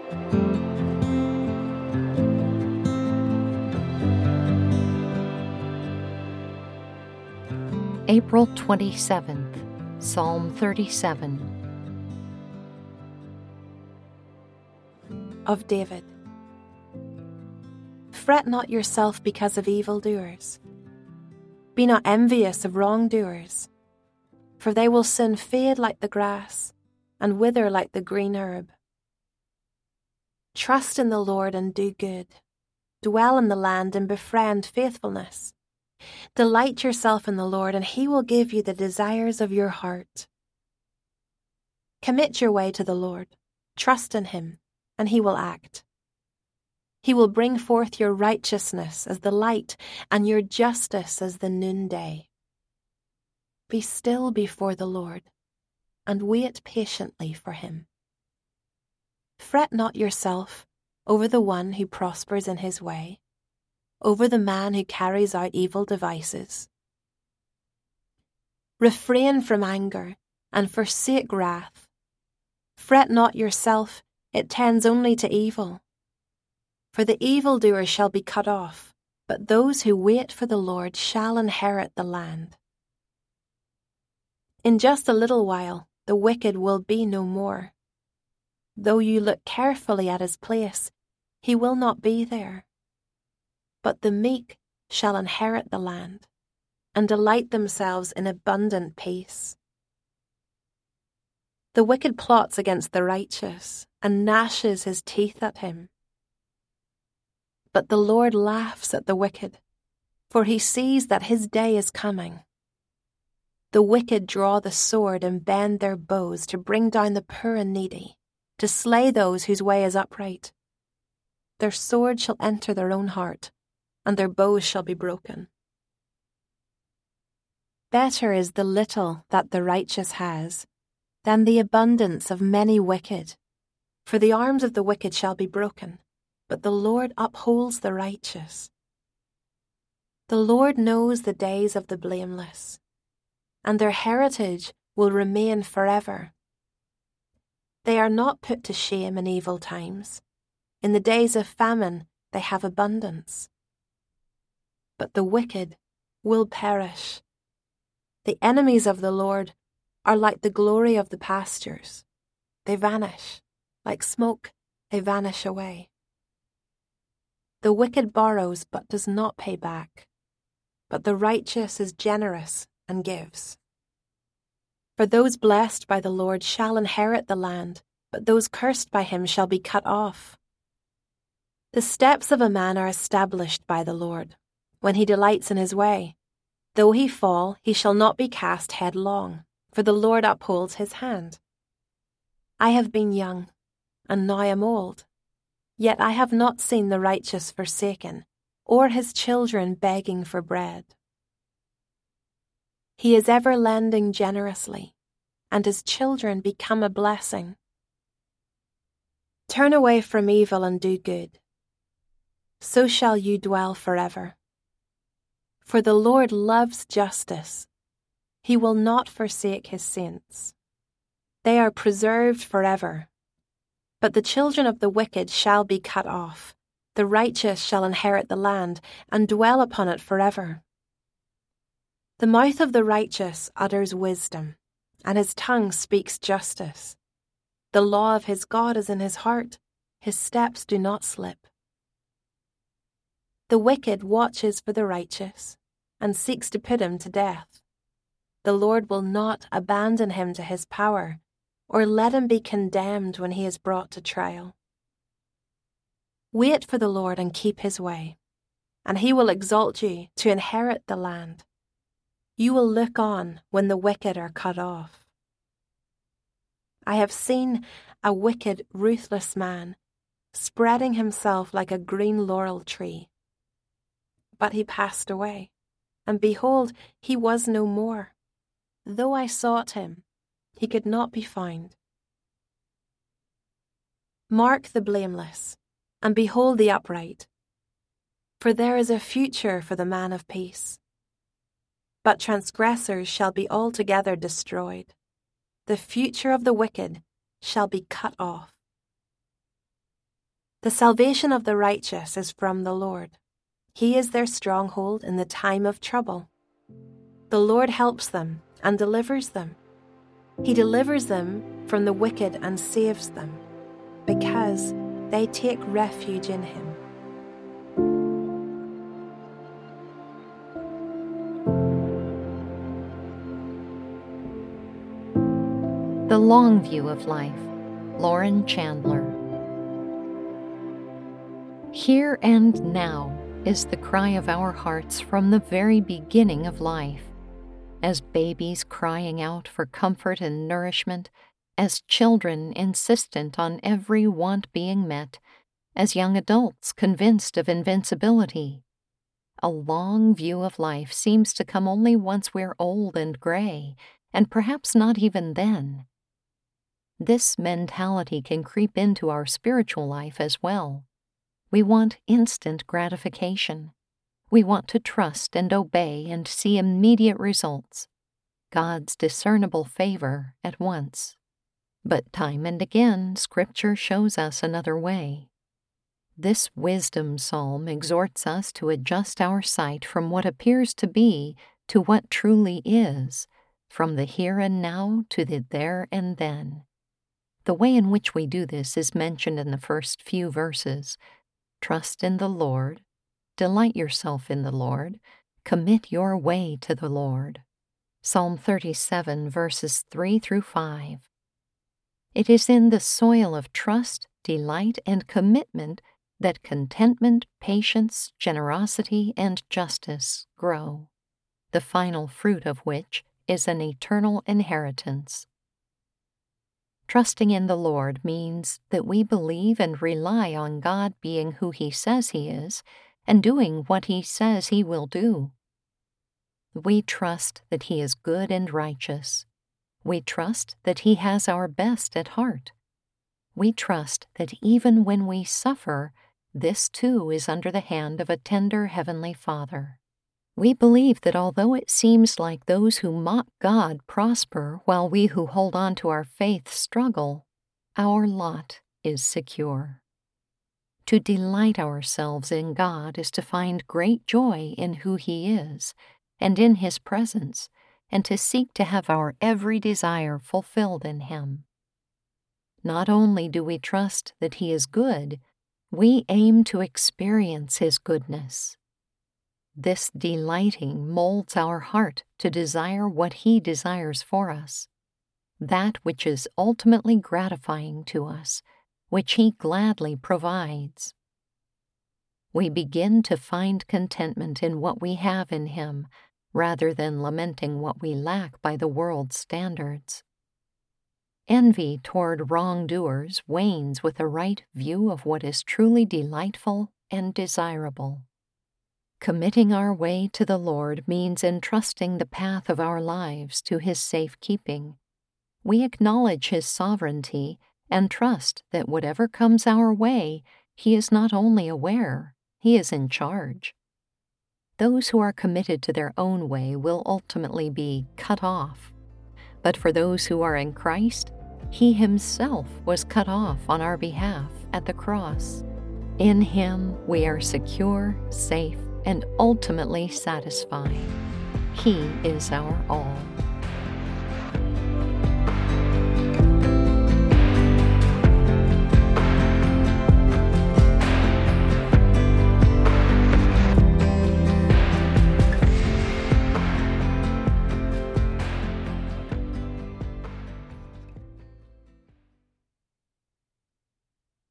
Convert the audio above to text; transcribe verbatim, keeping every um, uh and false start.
April twenty-seventh, Psalm thirty-seven. Of David. Fret not yourself because of evildoers. Be not envious of wrongdoers, for they will soon fade like the grass and wither like the green herb. Trust in the Lord and do good. Dwell in the land and befriend faithfulness. Delight yourself in the Lord, and He will give you the desires of your heart. Commit your way to the Lord. Trust in Him, and He will act. He will bring forth your righteousness as the light and your justice as the noonday. Be still before the Lord, and wait patiently for Him. Fret not yourself over the one who prospers in his way, over the man who carries out evil devices. Refrain from anger and forsake wrath. Fret not yourself, it tends only to evil. For the evildoer shall be cut off, but those who wait for the Lord shall inherit the land. In just a little while, the wicked will be no more. Though you look carefully at his place, he will not be there. But the meek shall inherit the land, and delight themselves in abundant peace. The wicked plots against the righteous, and gnashes his teeth at him. But the Lord laughs at the wicked, for he sees that his day is coming. The wicked draw the sword and bend their bows to bring down the poor and needy, to slay those whose way is upright. Their sword shall enter their own heart, and their bows shall be broken. Better is the little that the righteous has than the abundance of many wicked. For the arms of the wicked shall be broken, but the Lord upholds the righteous. The Lord knows the days of the blameless, and their heritage will remain forever. They are not put to shame in evil times. In the days of famine they have abundance. But the wicked will perish. The enemies of the Lord are like the glory of the pastures. They vanish. Like smoke, they vanish away. The wicked borrows but does not pay back, but the righteous is generous and gives. For those blessed by the Lord shall inherit the land, but those cursed by him shall be cut off. The steps of a man are established by the Lord, when he delights in his way. Though he fall, he shall not be cast headlong, for the Lord upholds his hand. I have been young, and now am old, yet I have not seen the righteous forsaken, or his children begging for bread. He is ever lending generously, and his children become a blessing. Turn away from evil and do good. So shall you dwell forever. For the Lord loves justice. He will not forsake his saints. They are preserved forever. But the children of the wicked shall be cut off. The righteous shall inherit the land and dwell upon it forever. The mouth of the righteous utters wisdom, and his tongue speaks justice. The law of his God is in his heart. His steps do not slip. The wicked watches for the righteous and seeks to put him to death. The Lord will not abandon him to his power, or let him be condemned when he is brought to trial. Wait for the Lord and keep his way, and he will exalt you to inherit the land. You will look on when the wicked are cut off. I have seen a wicked, ruthless man spreading himself like a green laurel tree. But he passed away, and behold, he was no more. Though I sought him, he could not be found. Mark the blameless, and behold the upright, for there is a future for the man of peace. But transgressors shall be altogether destroyed. The future of the wicked shall be cut off. The salvation of the righteous is from the Lord. He is their stronghold in the time of trouble. The Lord helps them and delivers them. He delivers them from the wicked and saves them, because they take refuge in Him. The Long View of Life, Lauren Chandler. Here and now is the cry of our hearts from the very beginning of life, as babies crying out for comfort and nourishment, as children insistent on every want being met, as young adults convinced of invincibility. A long view of life seems to come only once we're old and gray, and perhaps not even then. This mentality can creep into our spiritual life as well. We want instant gratification. We want to trust and obey and see immediate results, God's discernible favor at once. But time and again, Scripture shows us another way. This wisdom psalm exhorts us to adjust our sight from what appears to be to what truly is, from the here and now to the there and then. The way in which we do this is mentioned in the first few verses. Trust in the Lord, delight yourself in the Lord, commit your way to the Lord. Psalm thirty-seven, verses three through five. It is in the soil of trust, delight, and commitment that contentment, patience, generosity, and justice grow, the final fruit of which is an eternal inheritance. Trusting in the Lord means that we believe and rely on God being who He says He is and doing what He says He will do. We trust that He is good and righteous. We trust that He has our best at heart. We trust that even when we suffer, this too is under the hand of a tender Heavenly Father. We believe that although it seems like those who mock God prosper while we who hold on to our faith struggle, our lot is secure. To delight ourselves in God is to find great joy in who He is and in His presence, and to seek to have our every desire fulfilled in Him. Not only do we trust that He is good, we aim to experience His goodness. This delighting molds our heart to desire what He desires for us, that which is ultimately gratifying to us, which He gladly provides. We begin to find contentment in what we have in Him, rather than lamenting what we lack by the world's standards. Envy toward wrongdoers wanes with a right view of what is truly delightful and desirable. Committing our way to the Lord means entrusting the path of our lives to His safekeeping. We acknowledge His sovereignty and trust that whatever comes our way, He is not only aware, He is in charge. Those who are committed to their own way will ultimately be cut off. But for those who are in Christ, He Himself was cut off on our behalf at the cross. In Him we are secure, safe, and ultimately satisfied. He is our all.